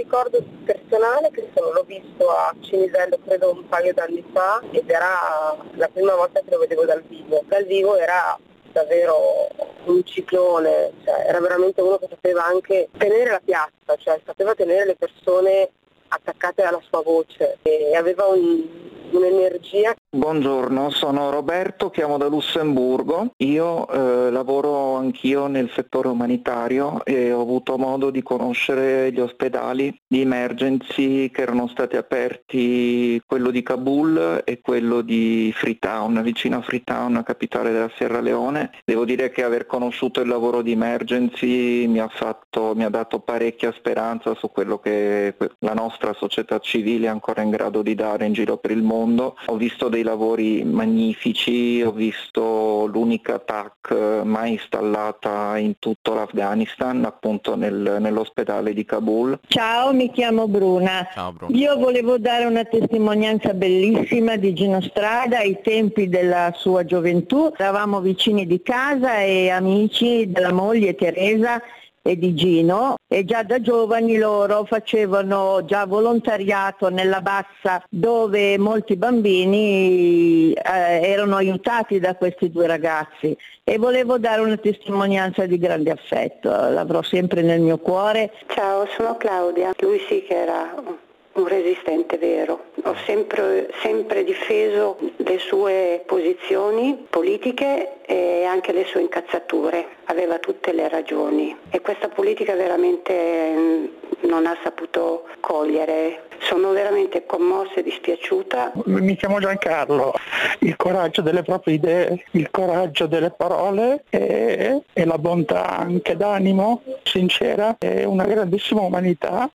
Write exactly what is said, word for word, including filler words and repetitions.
ricordo personale che solo l'ho visto a Cinisello credo un paio d'anni fa ed era la prima volta che lo vedevo dal vivo. Dal vivo era davvero un ciclone, cioè era veramente uno che sapeva anche tenere la piazza, cioè sapeva tenere le persone attaccate alla sua voce e aveva un, un'energia. Buongiorno, sono Roberto, chiamo da Lussemburgo. Io eh, lavoro anch'io nel settore umanitario e ho avuto modo di conoscere gli ospedali di emergency che erano stati aperti, quello di Kabul e quello di Freetown, vicino a Freetown, capitale della Sierra Leone. Devo dire che aver conosciuto il lavoro di emergency mi ha fatto, mi ha dato parecchia speranza su quello che la nostra società civile è ancora in grado di dare in giro per il mondo. Ho visto dei lavori magnifici, ho visto l'unica T A C mai installata in tutto l'Afghanistan, appunto nel, nell'ospedale di Kabul. Ciao, mi chiamo Bruna. Ciao, Bruna. Io volevo dare una testimonianza bellissima di Gino Strada ai tempi della sua gioventù. Eravamo vicini di casa e amici della moglie Teresa e di Gino, e già da giovani loro facevano già volontariato nella bassa dove molti bambini eh, erano aiutati da questi due ragazzi, e volevo dare una testimonianza di grande affetto, l'avrò sempre nel mio cuore. Ciao, sono Claudia. Lui sì che era un resistente vero. Ho sempre, sempre difeso le sue posizioni politiche e anche le sue incazzature. Aveva tutte le ragioni e questa politica veramente non ha saputo cogliere. Sono veramente commossa e dispiaciuta. Mi chiamo Giancarlo. Il coraggio delle proprie idee, il coraggio delle parole e, e la bontà anche d'animo sincera e una grandissima umanità.